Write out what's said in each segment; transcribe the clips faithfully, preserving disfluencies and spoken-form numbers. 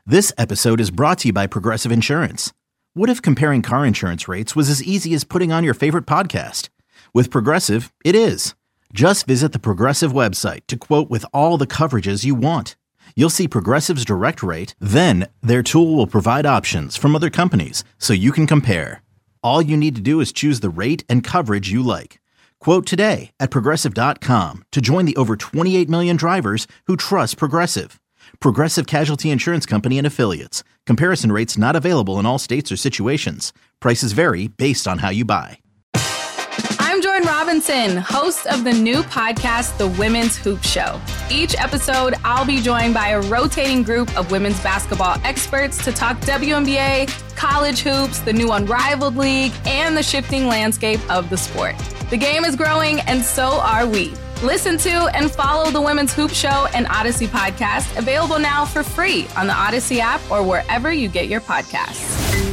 This episode is brought to you by Progressive Insurance. What if comparing car insurance rates was as easy as putting on your favorite podcast? With Progressive, it is. Just visit the Progressive website to quote with all the coverages you want. You'll see Progressive's direct rate, then their tool will provide options from other companies so you can compare. All you need to do is choose the rate and coverage you like. Quote today at Progressive dot com to join the over twenty-eight million drivers who trust Progressive. Progressive Casualty Insurance Company and Affiliates. Comparison rates not available in all states or situations. Prices vary based on how you buy. I'm Jordan Robinson, host of the new podcast, The Women's Hoop Show. Each episode, I'll be joined by a rotating group of women's basketball experts to talk W N B A, college hoops, the new Unrivaled League, and the shifting landscape of the sport. The game is growing, and so are we. Listen to and follow the Women's Hoop Show and Odyssey podcast, available now for free on the Odyssey app or wherever you get your podcasts.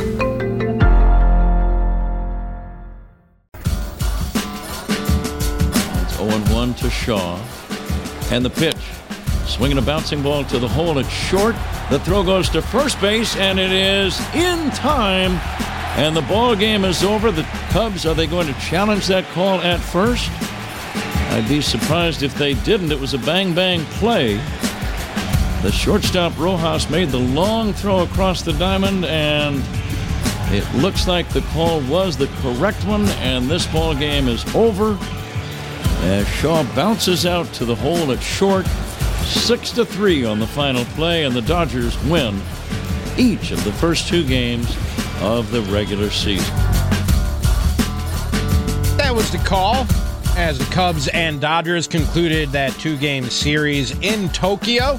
It's oh and one to Shaw. And the pitch. Swinging a bouncing ball to the hole. It's short. The throw goes to first base, and it is in time. And the ball game is over. The Cubs, are they going to challenge that call at first? I'd be surprised if they didn't. It was a bang-bang play. The shortstop, Rojas, made the long throw across the diamond, and it looks like the call was the correct one, and this ball game is over as Shaw bounces out to the hole at short. Six to three on the final play, and the Dodgers win each of the first two games of the regular season. That was the call as the Cubs and Dodgers concluded that two-game series in Tokyo.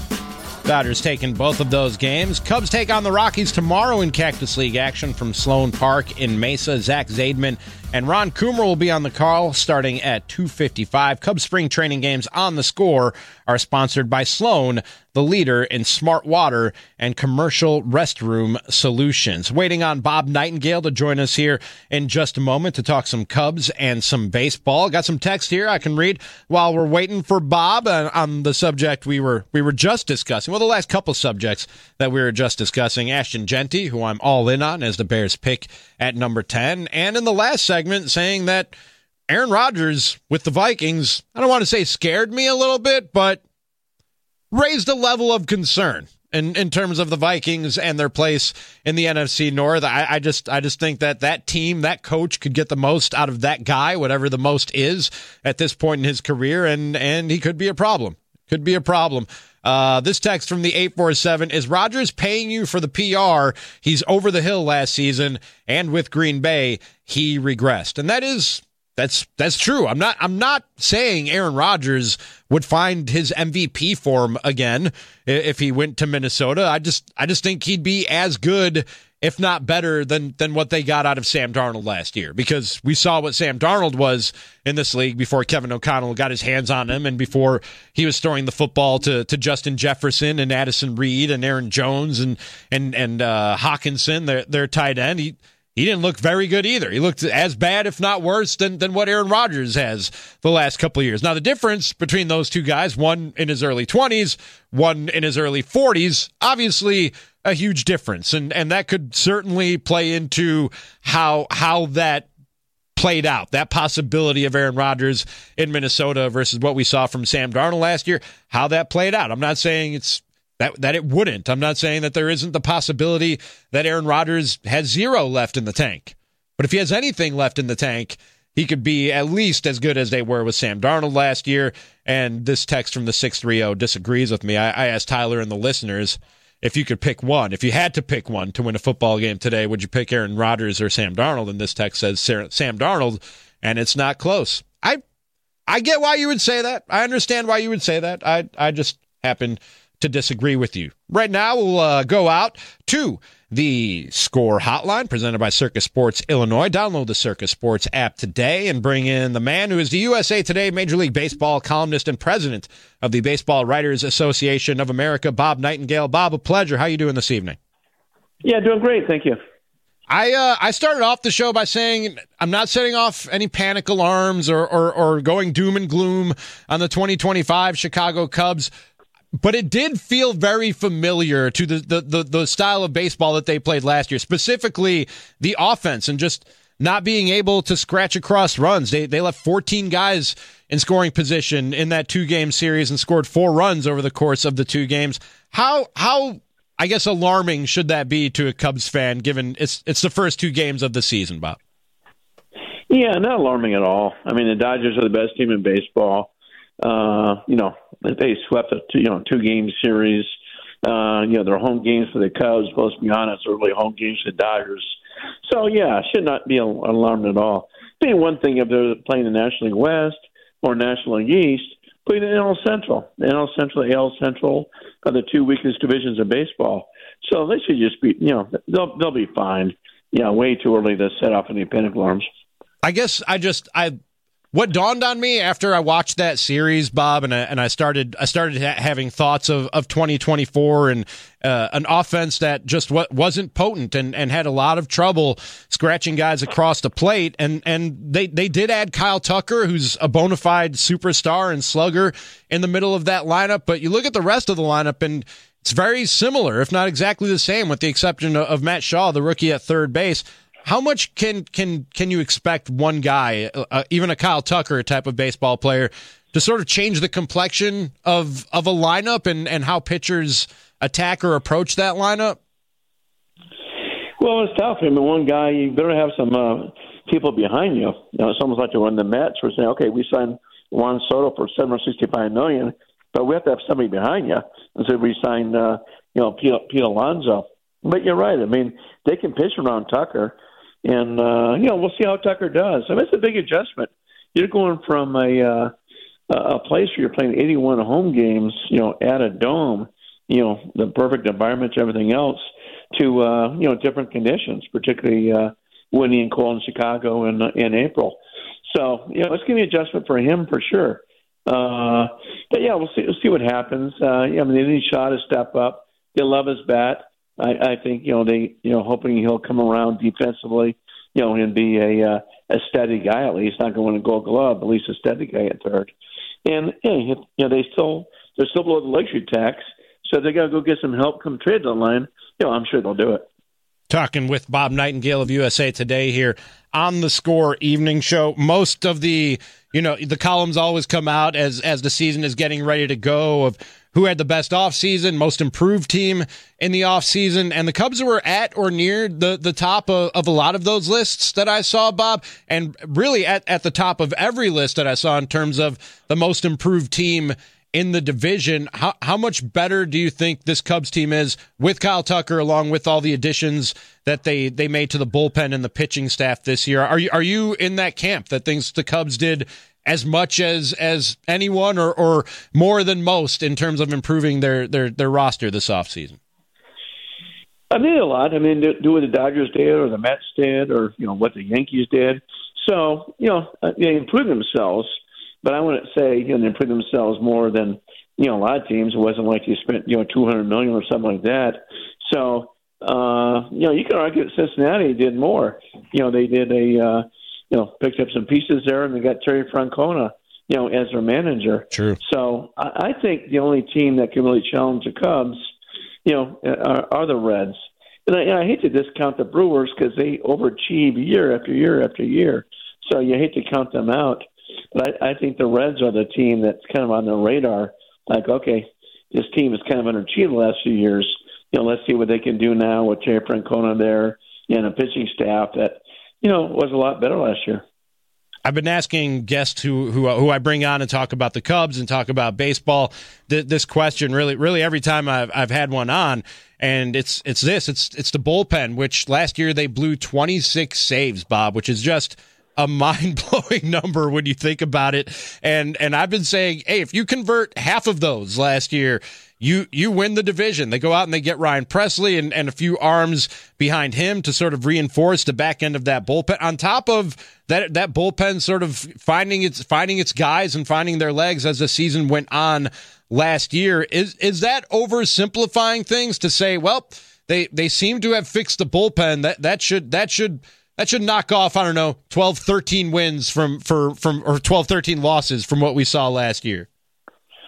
Dodgers taking both of those games. Cubs take on the Rockies tomorrow in Cactus League action from Sloan Park in Mesa. Zach Zaidman and Ron Coomer will be on the call starting at two fifty-five. Cubs spring training games on the Score are sponsored by Sloan, the leader in smart water and commercial restroom solutions. Waiting on Bob Nightingale to join us here in just a moment to talk some Cubs and some baseball. Got some text here I can read while we're waiting for Bob uh, on the subject we were we were just discussing. Well, the last couple subjects that we were just discussing. Ashton Jeanty, who I'm all in on as the Bears pick at number ten. And in the last segment, saying that Aaron Rodgers with the Vikings, I don't want to say scared me a little bit, but raised a level of concern in, in terms of the Vikings and their place in the N F C North. I, I just I just think that that team, that coach could get the most out of that guy, whatever the most is at this point in his career, and, and he could be a problem. Could be a problem. Uh, this text from the eight four seven, is Rodgers paying you for the P R? He's over the hill last season, and with Green Bay, he regressed. And that is, that's, that's true. I'm not, I'm not saying Aaron Rodgers would find his M V P form again if he went to Minnesota. I just, I just think he'd be as good, if not better, than than what they got out of Sam Darnold last year, because we saw what Sam Darnold was in this league before Kevin O'Connell got his hands on him and before he was throwing the football to, to Justin Jefferson and Addison Reed and Aaron Jones and and and uh, Hawkinson, their their tight end. He he didn't look very good either. He looked as bad, if not worse, than than what Aaron Rodgers has the last couple of years. Now, the difference between those two guys, one in his early twenties, one in his early forties, obviously a huge difference, and and that could certainly play into how how that played out, that possibility of Aaron Rodgers in Minnesota versus what we saw from Sam Darnold last year, how that played out. I'm not saying it's that that it wouldn't. I'm not saying that there isn't the possibility that Aaron Rodgers has zero left in the tank. But if he has anything left in the tank, he could be at least as good as they were with Sam Darnold last year. And this text from the six three zero disagrees with me. I, I asked Tyler and the listeners, if you could pick one, if you had to pick one to win a football game today, would you pick Aaron Rodgers or Sam Darnold? And this text says Sam Darnold, and it's not close. I I get why you would say that. I understand why you would say that. I I just happen to disagree with you. Right now, we'll uh, go out to the Score Hotline presented by Circus Sports Illinois. Download the Circus Sports app today and bring in the man who is the U S A Today Major League Baseball columnist and president of the Baseball Writers Association of America, Bob Nightingale. Bob, a pleasure. How are you doing this evening? Yeah, doing great. Thank you. I uh, I started off the show by saying I'm not setting off any panic alarms or, or, or going doom and gloom on the twenty twenty-five Chicago Cubs. but it did feel very familiar to the, the, the, the style of baseball that they played last year, specifically the offense and just not being able to scratch across runs. They they left fourteen guys in scoring position in that two-game series and scored four runs over the course of the two games. How, how I guess, alarming should that be to a Cubs fan, given it's it's the first two games of the season, Bob? Yeah, not alarming at all. I mean, the Dodgers are the best team in baseball. Uh, you know, they swept a two, you know, two-game series. Uh, you know, their home games for the Cubs, let's be honest, are really home games for the Dodgers. So, yeah, should not be alarmed at all. Being one thing if they're playing the National League West or National League East, playing the N L Central. The N L Central, A L Central are the two weakest divisions of baseball. So they should just be, you know, they'll they'll be fine. Yeah, way too early to set off any panic alarms. I guess I just I what dawned on me after I watched that series, Bob, and I, and I started I started ha- having thoughts of, of twenty twenty-four and uh, an offense that just w- wasn't potent and, and had a lot of trouble scratching guys across the plate. And and they, they did add Kyle Tucker, who's a bona fide superstar and slugger in the middle of that lineup. But you look at the rest of the lineup, and it's very similar, if not exactly the same, with the exception of, of Matt Shaw, the rookie at third base. How much can can can you expect one guy, uh, even a Kyle Tucker type of baseball player, to sort of change the complexion of of a lineup and, and how pitchers attack or approach that lineup? Well, it's tough. I mean, one guy, you better have some uh, people behind you. You know, it's almost like when the Mets were saying, okay, we signed Juan Soto for seven hundred sixty-five million dollars, but we have to have somebody behind you. And so we signed, uh, you know, Pete, Pete Alonso. But you're right. I mean, they can pitch around Tucker. And, uh, you know, we'll see how Tucker does. I mean, it's a big adjustment. You're going from a uh, a place where you're playing eighty-one home games, you know, at a dome, you know, the perfect environment, everything else, to, uh, you know, different conditions, particularly uh, windy and cold in Chicago in, in April. So, you know, it's going to be an adjustment for him for sure. Uh, but, yeah, we'll see, we'll see what happens. Uh, yeah, I mean, they need Shaw to step up. They love his bat. I, I think, you know, they, you know, hoping he'll come around defensively, you know, and be a uh, a steady guy at least, not going to Gold Glove, at least a steady guy at third. And, yeah, you know, they still, they're still below the luxury tax, so they got to go get some help come trade deadline. You know, I'm sure they'll do it. Talking with Bob Nightingale of U S A Today here on the Score Evening Show. Most of the, you know, the columns always come out as as the season is getting ready to go of who had the best offseason, most improved team in the offseason, and the Cubs were at or near the, the top of, of a lot of those lists that I saw, Bob, and really at, at the top of every list that I saw in terms of the most improved team in the division. How how much better do you think this Cubs team is with Kyle Tucker, along with all the additions that they, they made to the bullpen and the pitching staff this year? Are you are you in that camp that thinks the Cubs did as much as as anyone or, or more than most in terms of improving their, their, their roster this offseason? I mean, a lot. I mean, do, do what the Dodgers did or the Mets did or, you know, what the Yankees did. So, you know, they improved themselves. But I wouldn't say, you know, they improved themselves more than, you know, a lot of teams. It wasn't like you spent, you know, two hundred million dollars or something like that. So, uh, you know, you can argue that Cincinnati did more. You know, they did a, uh, you know, picked up some pieces there, and they got Terry Francona, you know, as their manager. True. So I, I think the only team that can really challenge the Cubs, you know, are, are the Reds. And I, and I hate to discount the Brewers because they overachieve year after year after year. So you hate to count them out. But I, I think the Reds are the team that's kind of on the radar. Like, okay, this team has kind of underachieved the last few years. You know, let's see what they can do now with Terry Francona there and a pitching staff that, you know, was a lot better last year. I've been asking guests who who who I bring on and talk about the Cubs and talk about baseball th- this question really really every time I've I've had one on, and it's it's this it's it's the bullpen, which last year they blew twenty-six saves, Bob, which is just a mind-blowing number when you think about it. And and I've been saying, hey, if you convert half of those last year, you you win the division. They go out and they get Ryan Presley and, and a few arms behind him to sort of reinforce the back end of that bullpen. On top of that that bullpen sort of finding its finding its guys and finding their legs as the season went on last year. Is is that oversimplifying things to say, well, they they seem to have fixed the bullpen. That that should that should That should knock off, I don't know, twelve, thirteen wins from, for, from, or twelve, thirteen losses from what we saw last year.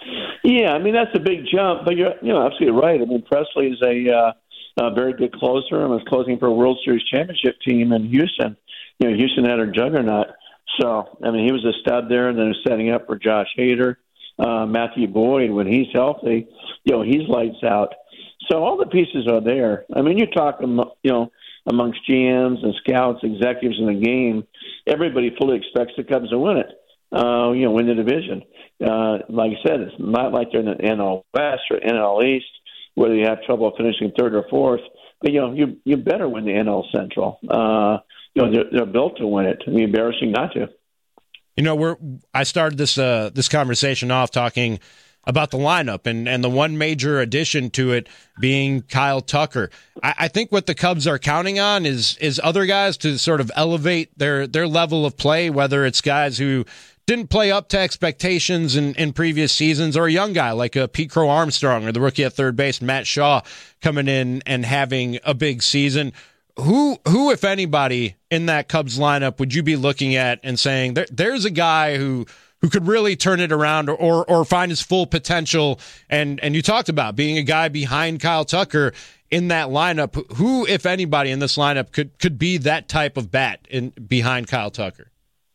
Yeah, I mean, that's a big jump, but you're you know absolutely right. I mean, Presley is a, uh, a very good closer and was closing for a World Series championship team in Houston. You know, Houston had a juggernaut. So, I mean, he was a stud there, and then setting up for Josh Hader, uh, Matthew Boyd. When he's healthy, you know, he's lights out. So all the pieces are there. I mean, you talk, you know, amongst G Ms and scouts, executives in the game, everybody fully expects the Cubs to win it. Uh, you know, win the division. Uh, like I said, it's not like they're in the N L West or N L East, whether you have trouble finishing third or fourth. But, you know, you you better win the N L Central. Uh, you know, they're, they're built to win it. I mean, embarrassing not to. You know, we're I started this uh, this conversation off talking about the lineup and, and the one major addition to it being Kyle Tucker. I, I think what the Cubs are counting on is is other guys to sort of elevate their, their level of play, whether it's guys who didn't play up to expectations in, in previous seasons, or a young guy like a Pete Crow Armstrong or the rookie at third base, Matt Shaw, coming in and having a big season. Who, who, if anybody, in that Cubs lineup would you be looking at and saying there, there's a guy who who could really turn it around or, or or find his full potential? And and you talked about being a guy behind Kyle Tucker in that lineup. Who, if anybody, in this lineup could could be that type of bat in behind Kyle Tucker?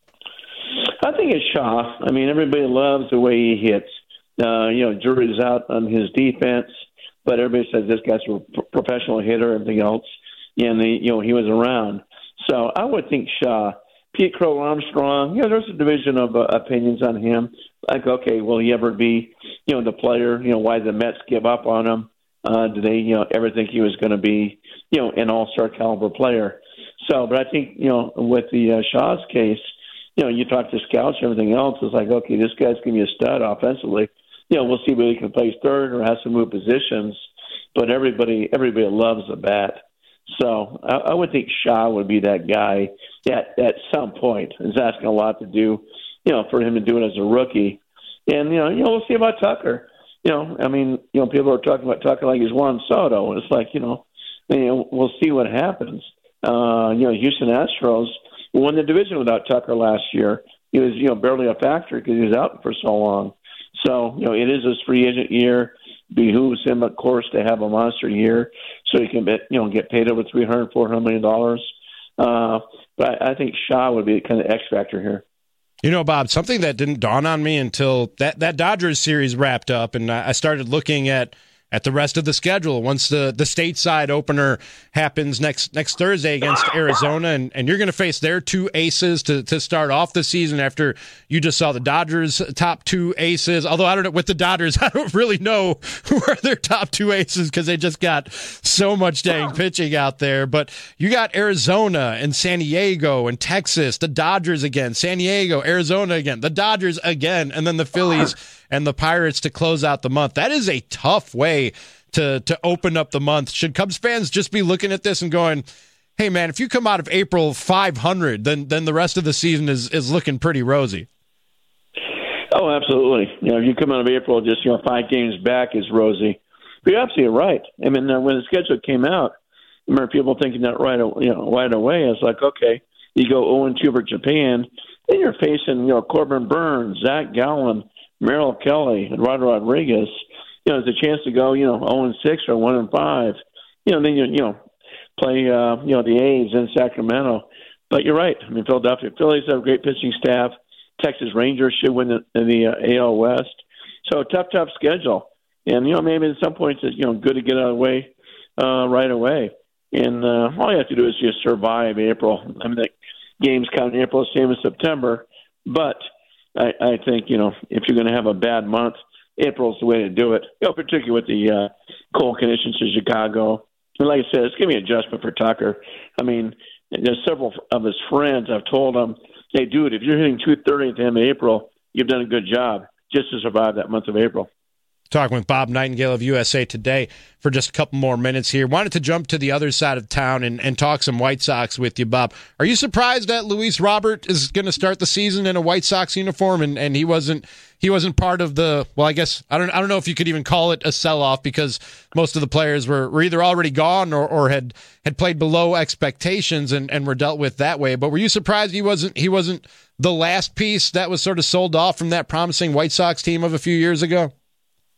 I think it's Shaw. I mean, everybody loves the way he hits. Uh, you know, jury's out on his defense, but everybody says this guy's a professional hitter, everything else. And, the, you know, he was around. So I would think Shaw. Pete Crow Armstrong, you know, there's a division of uh, opinions on him. Like, okay, will he ever be, you know, the player? You know, why the Mets give up on him? Uh, do they, you know, ever think he was going to be, you know, an all-star caliber player? So, but I think, you know, with the uh, Shaw's case, you know, you talk to scouts and everything else, it's like, okay, this guy's going to be a stud offensively. You know, we'll see whether he can play third or has to move positions. But everybody, everybody loves the bat. So I, I would think Shaw would be that guy at at some point. It's asking a lot to do, you know, for him to do it as a rookie. And, you know, you know, we'll see about Tucker. You know, I mean, you know, people are talking about Tucker like he's Juan Soto. And it's like, you know, you know, we'll see what happens. Uh, you know, Houston Astros won the division without Tucker last year. He was, you know, barely a factor because he was out for so long. So, you know, it is his free agent year. Behooves him, of course, to have a monster year so he can, bet, you know, get paid over three hundred, four hundred million dollars. Uh, but I, I think Shaw would be the kind of X factor here. You know, Bob, something that didn't dawn on me until that, that Dodgers series wrapped up, and I started looking at at the rest of the schedule once the, the stateside opener happens next next Thursday against Arizona, and, and you're going to face their two aces to, to start off the season after you just saw the Dodgers' top two aces. Although I don't know, with the Dodgers, I don't really know who are their top two aces because they just got so much dang pitching out there. But you got Arizona and San Diego and Texas, the Dodgers again, San Diego, Arizona again, the Dodgers again, and then the Phillies and the Pirates to close out the month. That is a tough way to to open up the month. Should Cubs fans just be looking at this and going, hey, man, if you come out of April five hundred, then then the rest of the season is, is looking pretty rosy? Oh, absolutely. You know, if you come out of April just, you know, five games back is rosy. But you're absolutely right. I mean, uh, when the schedule came out, I remember people thinking that right, you know, right away. It's like, okay, you go oh and two for Japan, then you're facing, you know, Corbin Burns, Zach Gallen, Merrill Kelly, and Rod Rodriguez. You know, there's a chance to go, you know, oh and six or one and five. You know, then you you know play uh, you know the A's in Sacramento. But you're right. I mean, Philadelphia Phillies have a great pitching staff. Texas Rangers should win the, the uh, A L West. So tough, tough schedule. And you know, maybe at some points it's you know good to get out of the way uh, right away. And uh, all you have to do is just survive April. I mean, the games count in April, same as September. But I, I think, you know, if you're going to have a bad month, April's the way to do it, you know, particularly with the uh, cold conditions in Chicago. And like I said, it's going to be an adjustment for Tucker. I mean, there's several of his friends I've told him, hey, dude, if you're hitting two thirty at the end of April, you've done a good job just to survive that month of April. Talking with Bob Nightingale of U S A Today for just a couple more minutes here. Wanted to jump to the other side of town and, and talk some White Sox with you, Bob. Are you surprised that Luis Robert is going to start the season in a White Sox uniform and, and he wasn't he wasn't part of the, well, I guess, I don't I don't know if you could even call it a sell-off because most of the players were, were either already gone or, or had, had played below expectations and, and were dealt with that way. But were you surprised he wasn't he wasn't the last piece that was sort of sold off from that promising White Sox team of a few years ago?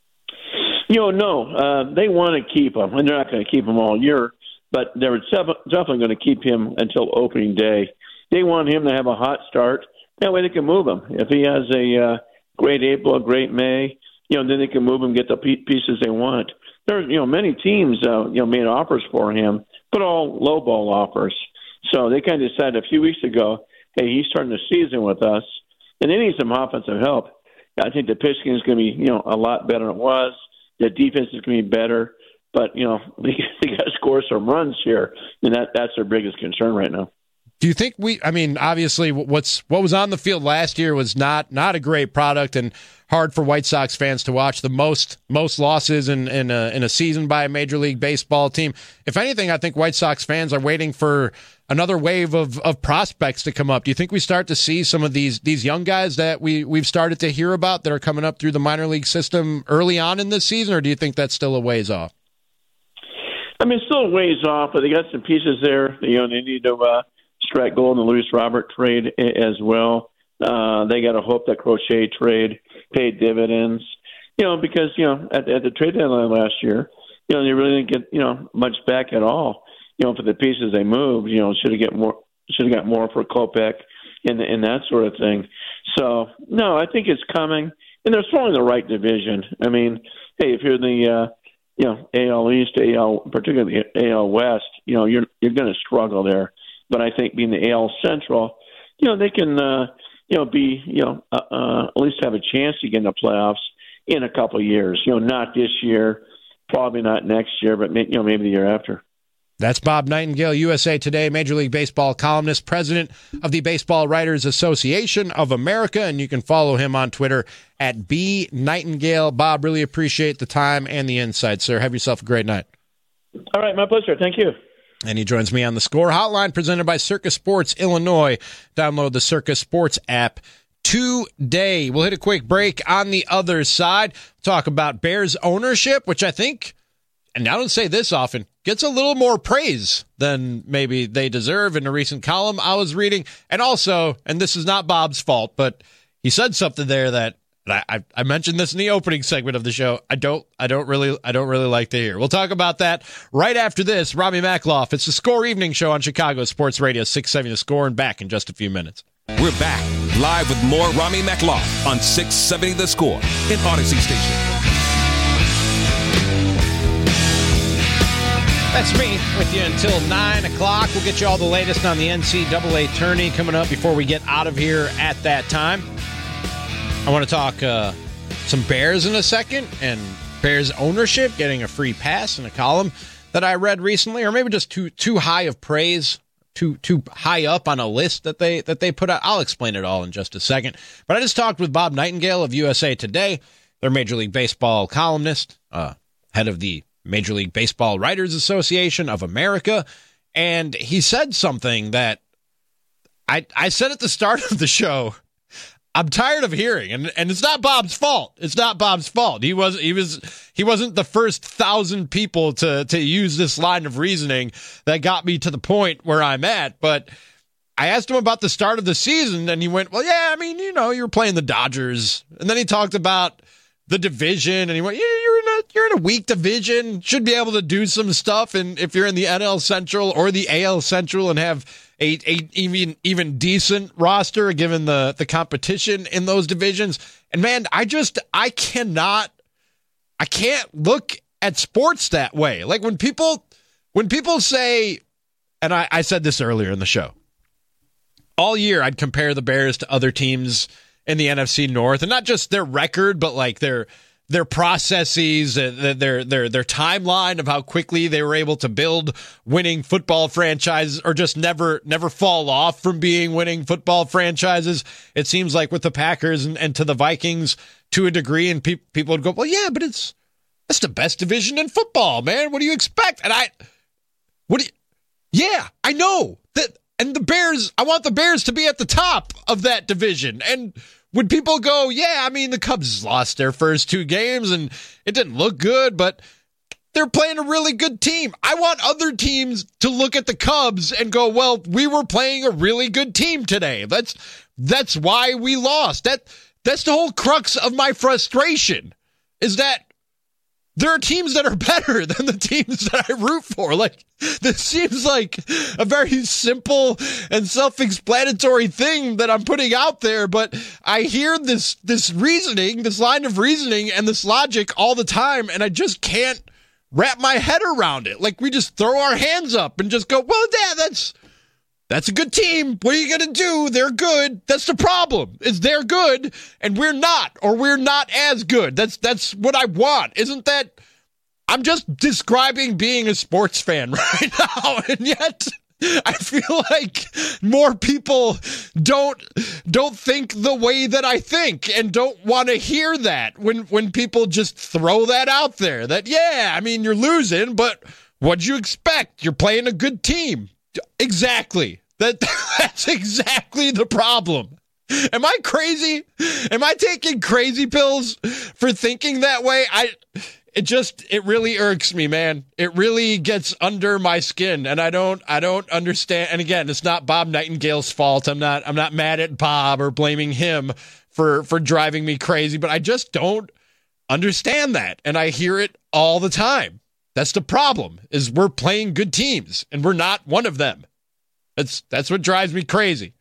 You know, no, uh, they want to keep him, and they're not going to keep him all year, but they're definitely going to keep him until opening day. They want him to have a hot start. That way they can move him. If he has a uh, great April, a great May, you know, then they can move him, get the pieces they want. There, you know, many teams, uh, you know, made offers for him, but all lowball offers. So they kind of decided a few weeks ago, hey, he's starting the season with us, and they need some offensive help. I think the pitching is going to be, you know, a lot better than it was. The defense is going to be better, but you know they, they got to score some runs here, and that that's their biggest concern right now. Do you think we? I mean, obviously, what's what was on the field last year was not not a great product and hard for White Sox fans to watch. The most most losses in in a, in a season by a Major League Baseball team. If anything, I think White Sox fans are waiting for another wave of, of prospects to come up. Do you think we start to see some of these these young guys that we we've started to hear about that are coming up through the minor league system early on in this season, or do you think that's still a ways off? I mean, it's still a ways off, but they got some pieces there. You know, they need to. Uh, Strike gold in the Luis Robert trade as well. Uh, they got to hope that Crochet trade paid dividends, you know, because, you know, at, at the trade deadline last year, you know, they really didn't get, you know, much back at all, you know, for the pieces they moved. You know, should have get more, should have got more for Kopech and, and that sort of thing. So, no, I think it's coming, and they're throwing the right division. I mean, hey, if you're the, uh, you know, A L East, A L, particularly A L West, you know, you're you're going to struggle there. But I think being the A L Central, you know, they can, uh, you know, be, you know, uh, uh, at least have a chance to get in the playoffs in a couple of years. You know, not this year, probably not next year, but maybe, you know, maybe the year after. That's Bob Nightingale, U S A Today Major League Baseball columnist, president of the Baseball Writers Association of America, and you can follow him on Twitter at B Nightingale. Bob, really appreciate the time and the insight, sir. Have yourself a great night. All right, my pleasure. Thank you. And he joins me on the Score Hotline, presented by Circus Sports Illinois. Download the Circus Sports app today. We'll hit a quick break. On the other side, talk about Bears ownership, which I think, and I don't say this often, gets a little more praise than maybe they deserve in a recent column I was reading. And also, and this is not Bob's fault, but he said something there that And I, I mentioned this in the opening segment of the show. I don't, I don't really, I don't really like to hear. We'll talk about that right after this. Rami Makloff. It's the Score Evening Show on Chicago Sports Radio six seventy The Score, and back in just a few minutes. We're back live with more Rami Makloff on six seventy The Score in Odyssey Station. That's me with you until nine o'clock. We'll get you all the latest on the N C double A tourney coming up before we get out of here at that time. I want to talk uh, some Bears in a second, and Bears ownership getting a free pass in a column that I read recently, or maybe just too too high of praise, too too high up on a list that they that they put out. I'll explain it all in just a second. But I just talked with Bob Nightingale of U S A Today, their Major League Baseball columnist, uh, head of the Major League Baseball Writers Association of America, and he said something that I I said at the start of the show. I'm tired of hearing, and, and it's not Bob's fault. It's not Bob's fault. He was he was he wasn't the first thousand people to to use this line of reasoning that got me to the point where I'm at. But I asked him about the start of the season, and he went, "Well, yeah, I mean, you know, you're playing the Dodgers," and then he talked about the division, and he went, "Yeah, you're in a you're in a weak division. Should be able to do some stuff, and if you're in the N L Central or the A L Central and have A, a even even decent roster given the the competition in those divisions." And man, I just I cannot I can't look at sports that way. Like when people when people say, and I, I said this earlier in the show, all year I'd compare the Bears to other teams in the N F C North, and not just their record, but like their their processes, their their their timeline of how quickly they were able to build winning football franchises, or just never never fall off from being winning football franchises. It seems like with the Packers and, and to the Vikings to a degree, and pe- people would go, "Well, yeah, but it's that's the best division in football, man. What do you expect?" And I, what do you? Yeah, I know that. And the Bears, I want the Bears to be at the top of that division. And when people go, yeah, I mean, the Cubs lost their first two games and it didn't look good, but they're playing a really good team. I want other teams to look at the Cubs and go, well, we were playing a really good team today. That's that's why we lost. That that's the whole crux of my frustration, is that there are teams that are better than the teams that I root for. Like, this seems like a very simple and self-explanatory thing that I'm putting out there, but I hear this this reasoning, this line of reasoning and this logic all the time, and I just can't wrap my head around it. Like, we just throw our hands up and just go, well, yeah, that's that's a good team. What are you going to do? They're good. That's the problem, is they're good, and we're not, or we're not as good. That's that's what I want. Isn't that... I'm just describing being a sports fan right now, and yet I feel like more people don't don't think the way that I think and don't want to hear that when, when people just throw that out there. That, yeah, I mean, you're losing, but what'd you expect? You're playing a good team. Exactly. That That's exactly the problem. Am I crazy? Am I taking crazy pills for thinking that way? I... It just, it really irks me, man. It really gets under my skin, and I don't, I don't understand. And again, it's not Bob Nightingale's fault. I'm not, I'm not mad at Bob or blaming him for, for driving me crazy, but I just don't understand that. And I hear it all the time. That's the problem, is we're playing good teams, and we're not one of them. That's, that's what drives me crazy.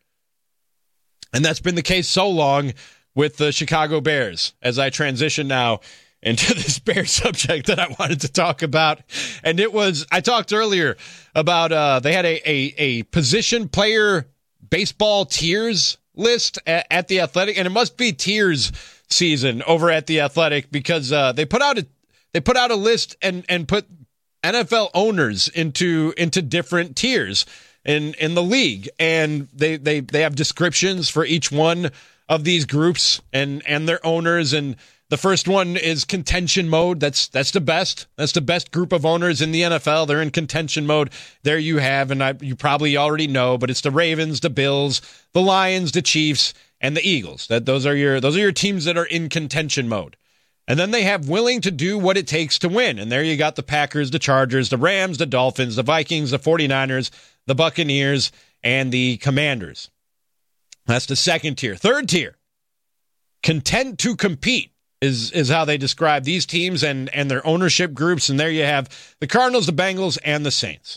And that's been the case so long with the Chicago Bears. As I transition now into this Bear subject that I wanted to talk about. And it was, I talked earlier about, uh, they had a, a, a position player baseball tiers list at, at the Athletic, and it must be tiers season over at the Athletic, because, uh, they put out a, they put out a list and, and put N F L owners into, into different tiers in, in the league. And they, they, they have descriptions for each one of these groups and, and their owners. And the first one is contention mode. That's that's the best. That's the best group of owners in the N F L. They're in contention mode. There you have, and I, you probably already know, but it's the Ravens, the Bills, the Lions, the Chiefs, and the Eagles. That those are your those are your teams that are in contention mode. And then they have willing to do what it takes to win. And there you got the Packers, the Chargers, the Rams, the Dolphins, the Vikings, the forty-niners, the Buccaneers, and the Commanders. That's the second tier. Third tier, content to compete. Is is how they describe these teams and, and their ownership groups. And there you have the Cardinals, the Bengals, and the Saints.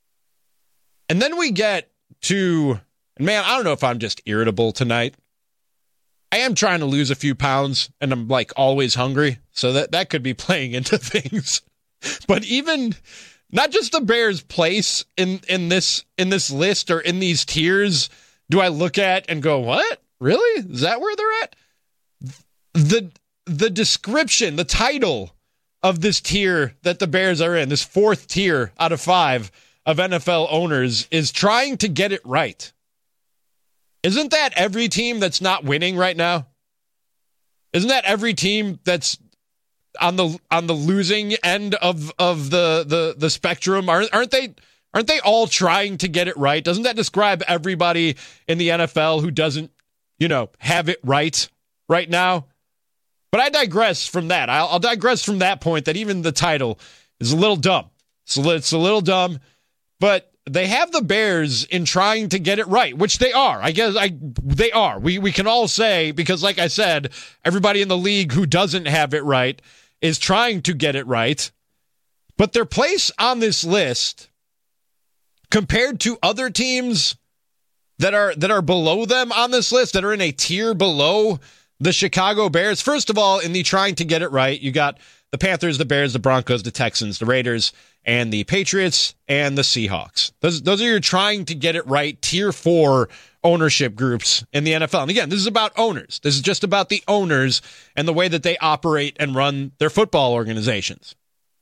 And then we get to, and man, I don't know if I'm just irritable tonight. I am trying to lose a few pounds, and I'm like always hungry. So that, that could be playing into things. But even not just the Bears' place in, in this in this list or in these tiers do I look at and go, what? Really? Is that where they're at? The The description, the title of this tier that the Bears are in, this fourth tier out of five of N F L owners, is trying to get it right. Isn't that every team that's not winning right now? Isn't that every team that's on the on the losing end of of the the the spectrum? Aren't aren't they aren't they all trying to get it right? Doesn't that describe everybody in the N F L who doesn't, you know, have it right right now? But I digress from that. I'll, I'll digress from that point that even the title is a little dumb. It's a, li- it's a little dumb, but they have the Bears in trying to get it right, which they are. I guess I they are. We we can all say, because like I said, everybody in the league who doesn't have it right is trying to get it right. But their place on this list, compared to other teams that are that are below them on this list, that are in a tier below the Chicago Bears, first of all, in the trying to get it right, you got the Panthers, the Bears, the Broncos, the Texans, the Raiders, and the Patriots, and the Seahawks. Those, those are your trying to get it right tier four ownership groups in the N F L. And again, this is about owners. This is just about the owners and the way that they operate and run their football organizations.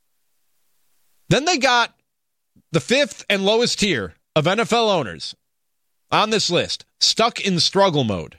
Then they got the fifth and lowest tier of N F L owners on this list, stuck in struggle mode.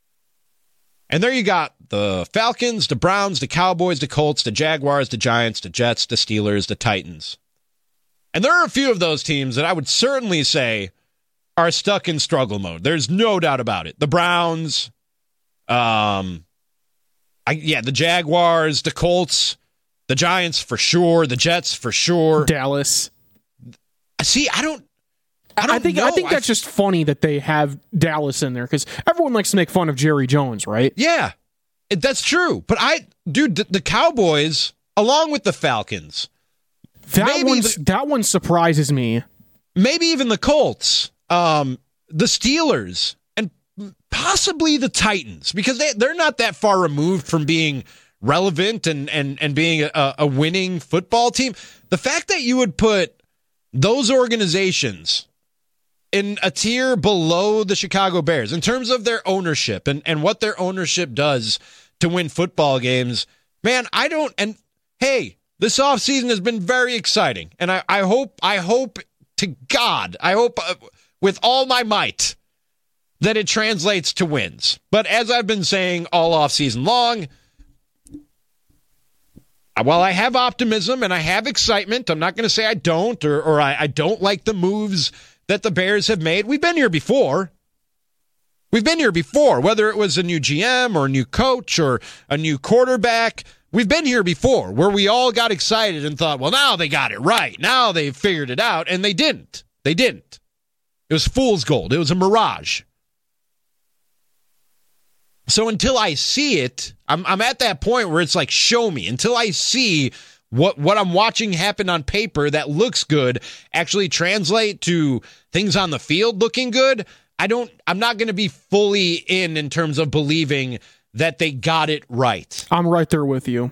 And there you got the Falcons, the Browns, the Cowboys, the Colts, the Jaguars, the Giants, the Jets, the Steelers, the Titans. And there are a few of those teams that I would certainly say are stuck in struggle mode. There's no doubt about it. The Browns, um, I, yeah, the Jaguars, the Colts, the Giants for sure, the Jets for sure. Dallas. See, I don't I, don't I think know. I think that's I, just funny that they have Dallas in there, because everyone likes to make fun of Jerry Jones, right? Yeah, it, that's true. But I, dude, the, the Cowboys along with the Falcons. That maybe one, the, that one surprises me. Maybe even the Colts, um, the Steelers, and possibly the Titans, because they, they're not that far removed from being relevant and, and, and being a, a winning football team. The fact that you would put those organizations in a tier below the Chicago Bears in terms of their ownership and, and what their ownership does to win football games, man, I don't, and hey, this offseason has been very exciting. And I, I hope, I hope to God, I hope uh, with all my might that it translates to wins. But as I've been saying all offseason long, while I have optimism and I have excitement, I'm not going to say I don't, or, or I, I don't like the moves that the Bears have made. We've been here before. We've been here before, whether it was a new G M or a new coach or a new quarterback. We've been here before where we all got excited and thought, well, now they got it right. Now they've figured it out, and they didn't. They didn't. It was fool's gold. It was a mirage. So until I see it, I'm, I'm at that point where it's like, show me. Until I see what, what I'm watching happen on paper that looks good actually translate to things on the field looking good, I don't, I'm not going to be fully in in terms of believing that they got it right. I'm right there with you.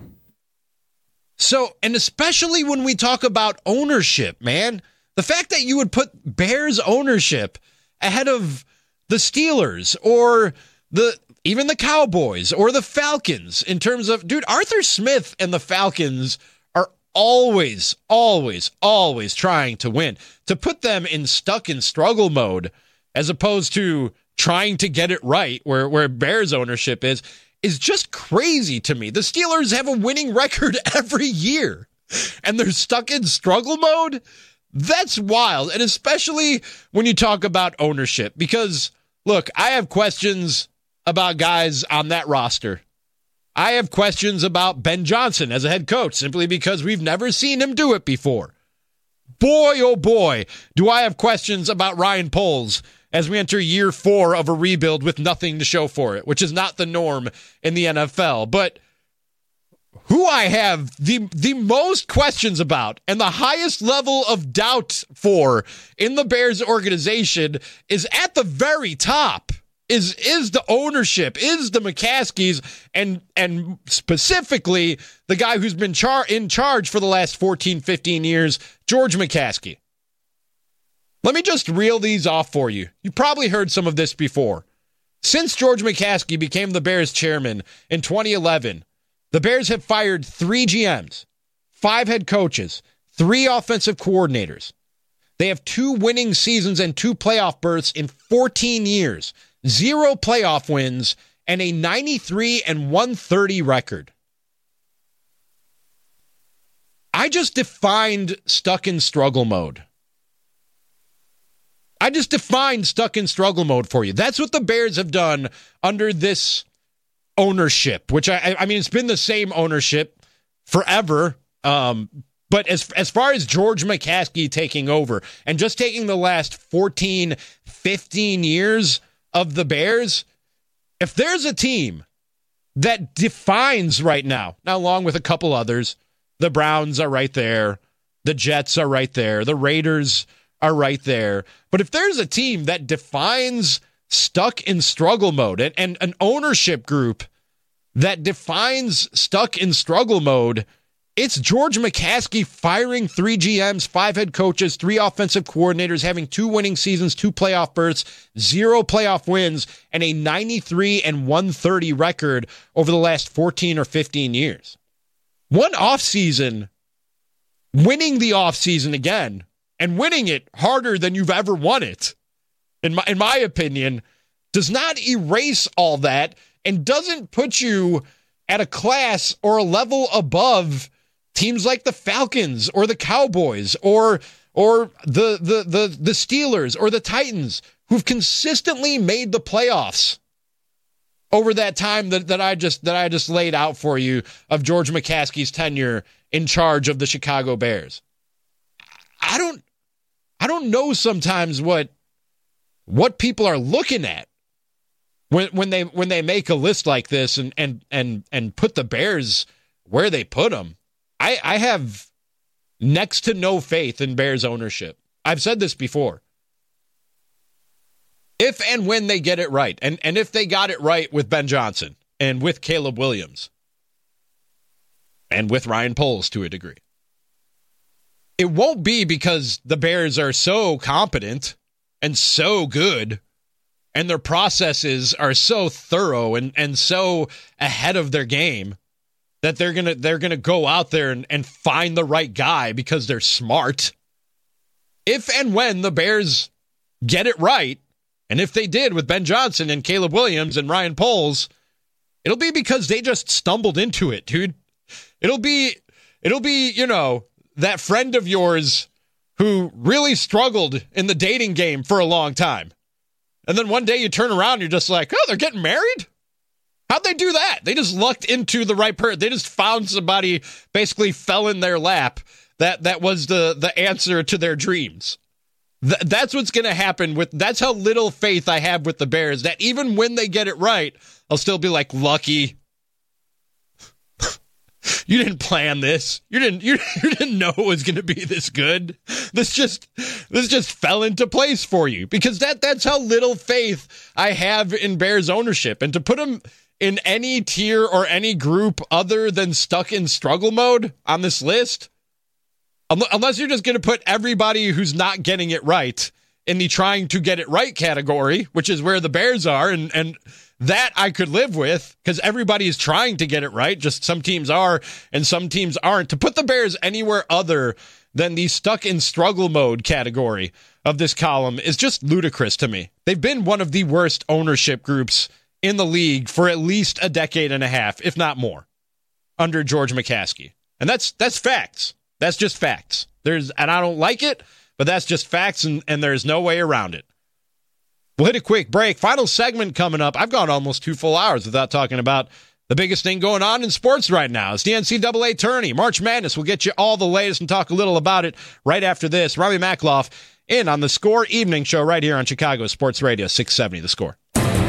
So, and especially when we talk about ownership, man, the fact that you would put Bears ownership ahead of the Steelers or the even the Cowboys or the Falcons in terms of, dude, Arthur Smith and the Falcons are always, always, always trying to win. To put them in stuck in struggle mode as opposed to trying to get it right where, where Bears ownership is, is just crazy to me. The Steelers have a winning record every year, and they're stuck in struggle mode. That's wild, and especially when you talk about ownership, because, look, I have questions about guys on that roster. I have questions about Ben Johnson as a head coach simply because we've never seen him do it before. Boy, oh boy, do I have questions about Ryan Poles as we enter year four of a rebuild with nothing to show for it, which is not the norm in the N F L. But who I have the, the most questions about and the highest level of doubt for in the Bears organization is at the very top. Is is the ownership, is the McCaskies, and and specifically the guy who's been char- in charge for the last fourteen, fifteen years, George McCaskey. Let me just reel these off for you. You probably heard some of this before. Since George McCaskey became the Bears chairman in twenty eleven, the Bears have fired three G Ms, five head coaches, three offensive coordinators. They have two winning seasons and two playoff berths in fourteen years. Zero playoff wins, and a ninety-three and one thirty record. I just defined stuck in struggle mode. I just defined stuck in struggle mode for you. That's what the Bears have done under this ownership, which I, I mean, it's been the same ownership forever. Um, but as, as far as George McCaskey taking over and just taking the last fourteen, fifteen years of the Bears, if there's a team that defines right now, now along with a couple others, the Browns are right there, the Jets are right there, the Raiders are right there, but if there's a team that defines stuck in struggle mode and, and an ownership group that defines stuck in struggle mode, it's George McCaskey firing three G Ms, five head coaches, three offensive coordinators, having two winning seasons, two playoff berths, zero playoff wins, and a ninety-three and one thirty record over the last fourteen or fifteen years. One offseason, winning the offseason again, and winning it harder than you've ever won it, in my, in my opinion, does not erase all that and doesn't put you at a class or a level above teams like the Falcons or the Cowboys or or the, the the the Steelers or the Titans, who've consistently made the playoffs over that time that, that I just that I just laid out for you of George McCaskey's tenure in charge of the Chicago Bears. I don't I don't know sometimes what what people are looking at when when they when they make a list like this and and and and put the Bears where they put them. I, I have next to no faith in Bears ownership. I've said this before. If and when they get it right, and, and if they got it right with Ben Johnson and with Caleb Williams and with Ryan Poles to a degree, it won't be because the Bears are so competent and so good and their processes are so thorough and, and so ahead of their game that they're gonna they're gonna go out there and, and find the right guy because they're smart. If and when the Bears get it right, and if they did with Ben Johnson and Caleb Williams and Ryan Poles, it'll be because they just stumbled into it, dude. It'll be it'll be, you know, that friend of yours who really struggled in the dating game for a long time. And then one day you turn around and you're just like, oh, they're getting married? How'd they do that? They just lucked into the right person. They just found somebody, basically fell in their lap. That that was the, the answer to their dreams. Th- that's what's going to happen with, that's how little faith I have with the Bears, that even when they get it right, I'll still be like, lucky. You didn't plan this. You didn't you, you didn't know it was going to be this good. This just this just fell into place for you, because that that's how little faith I have in Bears ownership. And to put them in any tier or any group other than stuck in struggle mode on this list, unless you're just going to put everybody who's not getting it right in the trying to get it right category, which is where the Bears are, and and that I could live with, because everybody is trying to get it right. Just some teams are and some teams aren't. To put the Bears anywhere other than the stuck in struggle mode category of this column is just ludicrous to me. They've been one of the worst ownership groups in the league for at least a decade and a half, if not more, under George McCaskey. And that's that's facts. That's just facts. There's and I don't like it, but that's just facts, and, and there's no way around it. We'll hit a quick break. Final segment coming up. I've gone almost two full hours without talking about the biggest thing going on in sports right now. It's the N C double A tourney. March Madness. We'll get you all the latest and talk a little about it right after this. Rami Makloff in on the Score Evening Show right here on Chicago Sports Radio six seventy The Score.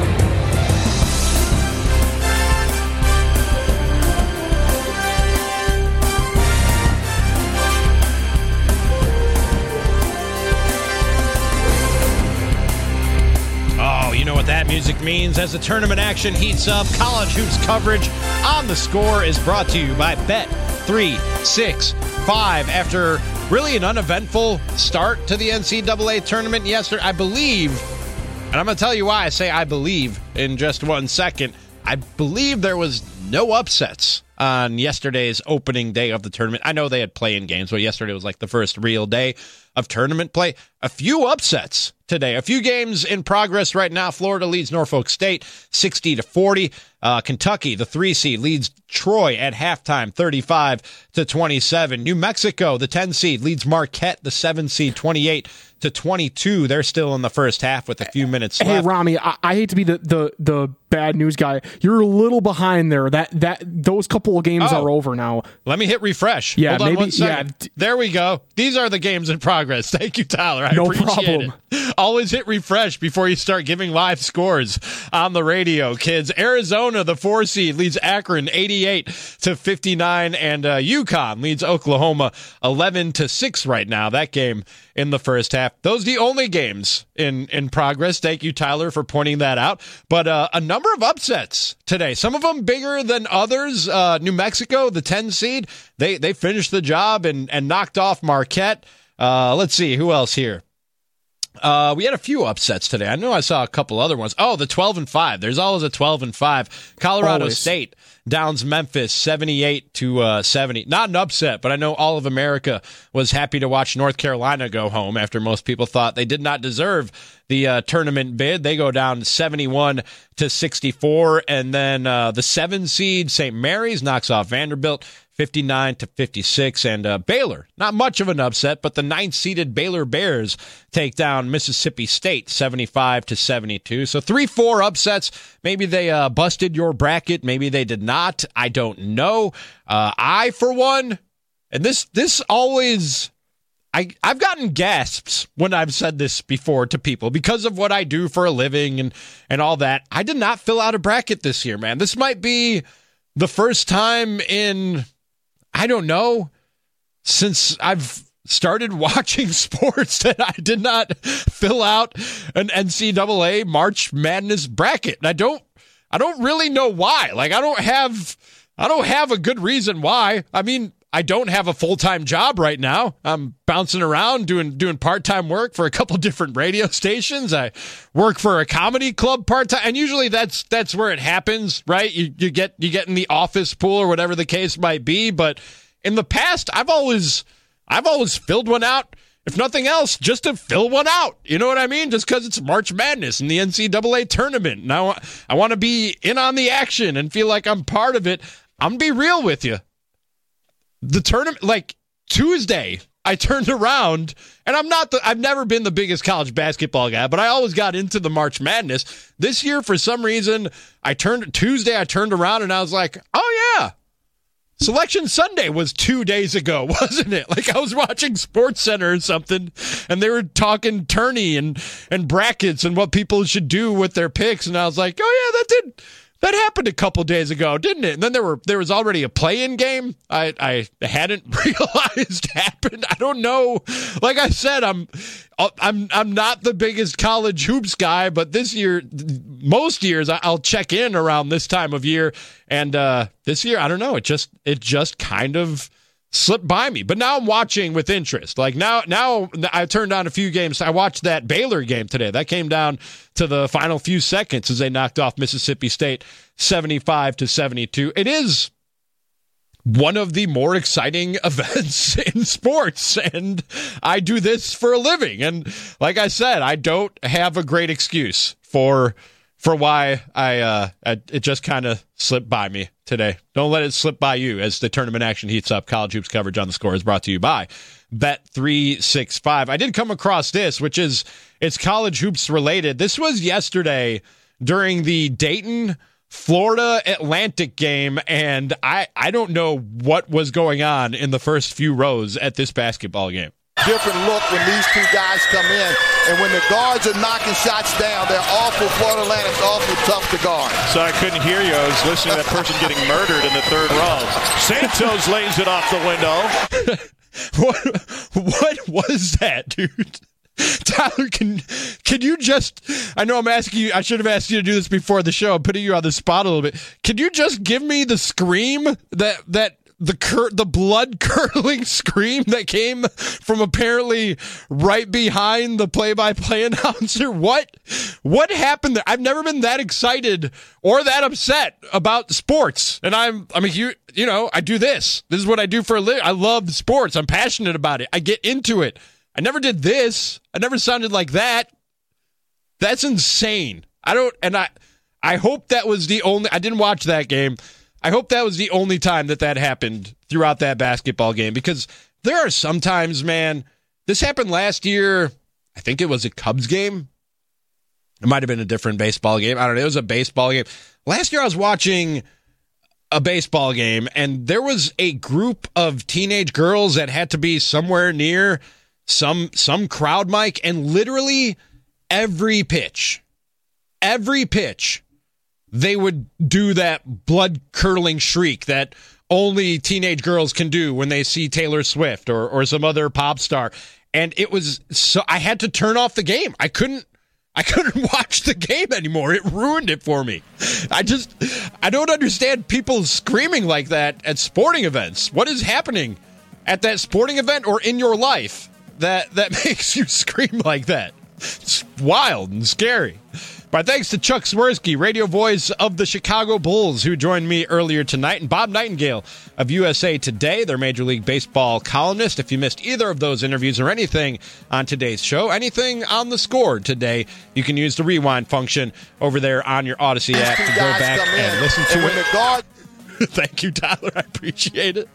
You know what that music means. As the tournament action heats up, college hoops coverage on The Score is brought to you by Bet three sixty-five. After really an uneventful start to the N C double A tournament yesterday, I believe, and I'm going to tell you why I say I believe in just one second, I believe there was no upsets on yesterday's opening day of the tournament. I know they had play-in games, but yesterday was like the first real day of tournament play. A few upsets today. A few games in progress right now. Florida leads Norfolk State sixty to forty. Uh, Kentucky, the three seed, leads Troy at halftime thirty-five to twenty-seven. New Mexico, the ten seed, leads Marquette, the seven seed, twenty-eight to twenty-two. They're still in the first half with a few minutes left. Hey, Rami, I, I hate to be the, the, the bad news guy. You're a little behind there. That that those couple of games oh, are over now. Let me hit refresh. Yeah, Hold on maybe. one second. Yeah. There we go. These are the games in progress. Thank you, Tyler. I no appreciate problem. it. Always hit refresh before you start giving live scores on the radio, kids. Arizona, the four seed, leads Akron eighty-eight to fifty-nine, and uh, UConn leads Oklahoma eleven to six right now. That game in the first half. Those are the only games in, in progress. Thank you, Tyler, for pointing that out. But uh, a number of upsets today. Some of them bigger than others. Uh, New Mexico, the ten seed, they they finished the job and, and knocked off Marquette. Uh, let's see, who else here? Uh, we had a few upsets today. I know I saw a couple other ones. Oh, the twelve and five. There's always a twelve and five. Colorado always. State downs Memphis seventy-eight to seventy. Not an upset, but I know all of America was happy to watch North Carolina go home after most people thought they did not deserve the uh, tournament bid. They go down seventy-one to sixty-four, and then uh, the seven seed Saint Mary's knocks off Vanderbilt fifty-nine to fifty-six, and uh, Baylor, not much of an upset, but the ninth seeded Baylor Bears take down Mississippi State seventy-five to seventy-two. So three, four upsets. Maybe they uh, busted your bracket. Maybe they did not. I don't know. Uh, I, for one, and this this always, I, I've gotten gasps when I've said this before to people because of what I do for a living and, and all that. I did not fill out a bracket this year, man. This might be the first time in, I don't know, since I've started watching sports that I did not fill out an N C double A March Madness bracket. And I don't, I don't really know why. Like, I don't have, I don't have a good reason why. I mean, I don't have a full-time job right now. I'm bouncing around doing doing part-time work for a couple different radio stations. I work for a comedy club part-time, and usually that's that's where it happens, right? You you get you get in the office pool or whatever the case might be. But in the past, I've always I've always filled one out, if nothing else, just to fill one out. You know what I mean? Just because it's March Madness and the N C double A tournament. Now I want to be in on the action and feel like I'm part of it. I'm going to be real with you. The tournament, like Tuesday, I turned around, and I'm not the, I've never been the biggest college basketball guy, but I always got into the March Madness. This year, for some reason, I turned, Tuesday, I turned around, and I was like, oh yeah, Selection Sunday was two days ago, wasn't it? Like, I was watching Sports Center or something, and they were talking tourney and, and brackets and what people should do with their picks, and I was like, oh yeah, that did... That happened a couple days ago, didn't it? And then there were there was already a play-in game I, I hadn't realized happened. I don't know. Like I said, I'm I'm I'm not the biggest college hoops guy, but this year, most years, I'll check in around this time of year. And uh, this year, I don't know. It just it just kind of slipped by me. But now I'm watching with interest. Like now, now I turned on a few games. I watched that Baylor game today. That came down to the final few seconds as they knocked off Mississippi State seventy-five to seventy-two. It is one of the more exciting events in sports, and I do this for a living. And like I said, I don't have a great excuse for for why I, uh, I it just kind of slipped by me today. Don't let it slip by you as the tournament action heats up. College Hoops coverage on the Score is brought to you by Bet three sixty-five. I did come across this, which is, it's college hoops related. This was yesterday during the Dayton, Florida Atlantic game, and I, I don't know what was going on in the first few rows at this basketball game. Different look when these two guys come in, and when the guards are knocking shots down, they're awful. Florida Atlantic's awful tough to guard. So I couldn't hear you. I was listening to that person getting murdered in the third row. Santos lays it off the window. what, what was that, dude? Tyler, can can you just, I know I'm asking you, I should have asked you to do this before the show. I'm putting you on the spot a little bit. Can you just give me the scream that, that, the cur- the blood-curdling scream that came from apparently right behind the play-by-play announcer? What what happened there? I've never been that excited or that upset about sports. And I'm, I mean, you, you know, I do this. This is what I do for a living. I love sports. I'm passionate about it. I get into it. I never did this. I never sounded like that. That's insane. I don't, and I, I hope that was the only, I didn't watch that game. I hope that was the only time that that happened throughout that basketball game, because there are some times, man, this happened last year. I think it was a Cubs game. It might have been a different baseball game. I don't know. It was a baseball game. Last year I was watching a baseball game, and there was a group of teenage girls that had to be somewhere near some some crowd mic, and literally every pitch, every pitch, they would do that blood-curdling shriek that only teenage girls can do when they see Taylor Swift or, or some other pop star. And it was so I had to turn off the game. I couldn't I couldn't watch the game anymore. It ruined it for me. I just I don't understand people screaming like that at sporting events. What is happening at that sporting event or in your life that that makes you scream like that? It's wild and scary. My thanks to Chuck Swirsky, radio voice of the Chicago Bulls, who joined me earlier tonight, and Bob Nightingale of U S A Today, their Major League Baseball columnist. If you missed either of those interviews or anything on today's show, anything on the Score today, you can use the rewind function over there on your Odyssey app to go back and listen to it. Guard- Thank you, Tyler. I appreciate it.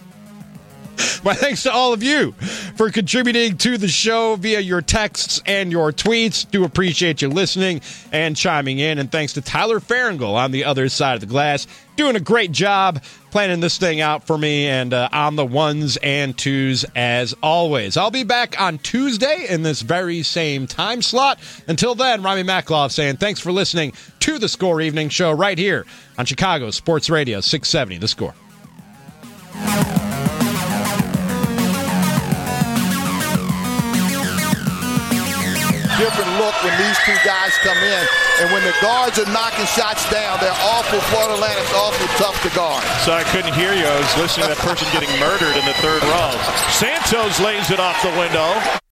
My thanks to all of you for contributing to the show via your texts and your tweets. Do appreciate you listening and chiming in. And thanks to Tyler Farringle on the other side of the glass, doing a great job planning this thing out for me and uh, on the ones and twos as always. I'll be back on Tuesday in this very same time slot. Until then, Rami Makloff saying thanks for listening to the Score Evening Show right here on Chicago Sports Radio six seventy The Score. different look when these two guys come in. And when the guards are knocking shots down, they're awful. Florida Atlantic's awful tough to guard. So I couldn't hear you. I was listening to that person getting murdered in the third row. Santos lays it off the window.